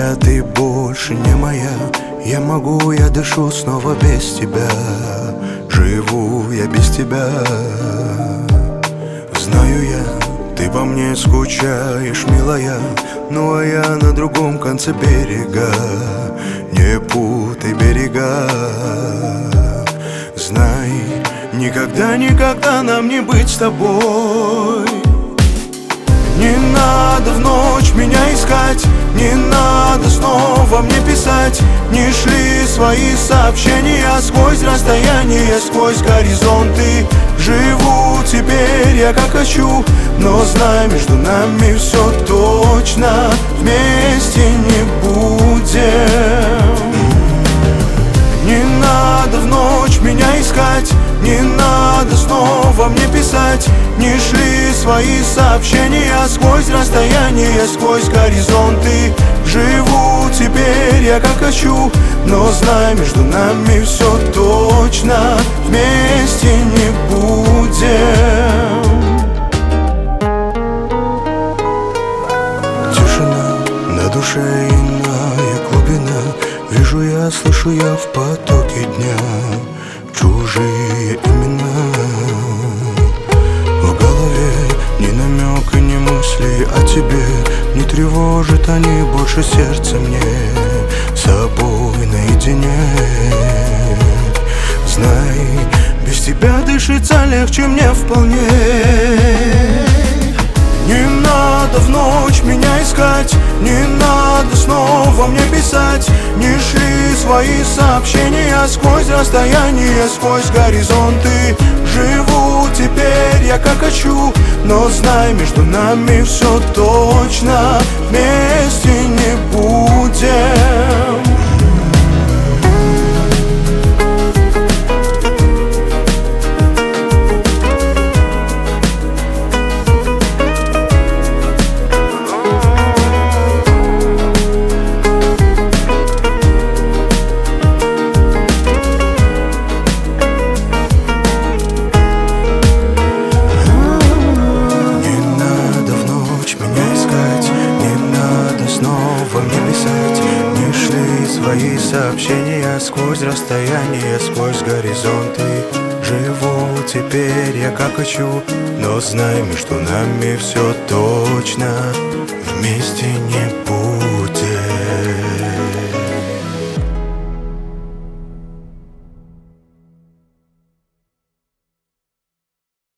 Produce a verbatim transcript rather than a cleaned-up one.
моя, ты больше не моя. Я могу, я дышу снова без тебя. Живу я без тебя. Знаю я, ты по мне скучаешь, милая. Ну а я на другом конце берега. Не путай берега. Знай, никогда, никогда нам не быть с тобой. Не надо в ночь меня искать, не надо снова мне писать. Не шли свои сообщения сквозь расстояние, сквозь горизонты. Живу теперь я как хочу, но знай, между нами все точно вместе не будем. Не надо в ночь меня искать, не надо снова мне писать. Не шли свои сообщения сквозь расстояние, сквозь горизонты. Живу теперь я как хочу, но знай, между нами все точно вместе не будем. Тишина, на душе иная глубина. Вижу я, слышу я в потоке дня чужие имена. В голове ни намека, ни мысли о тебе. Не тревожат они больше сердце мне. С собой наедине. Знай, без тебя дышится легче мне вполне. Не надо в ночь меня искать, не надо снова мне писать. Не шли свои сообщения сквозь расстояние, сквозь горизонты. Живу теперь я как хочу, но знай, между нами все точно вместе не будем. Снова мне писать. Не шли свои сообщения сквозь расстояние, сквозь горизонты. Живу теперь я как хочу, но знай, между нами все точно вместе не будет.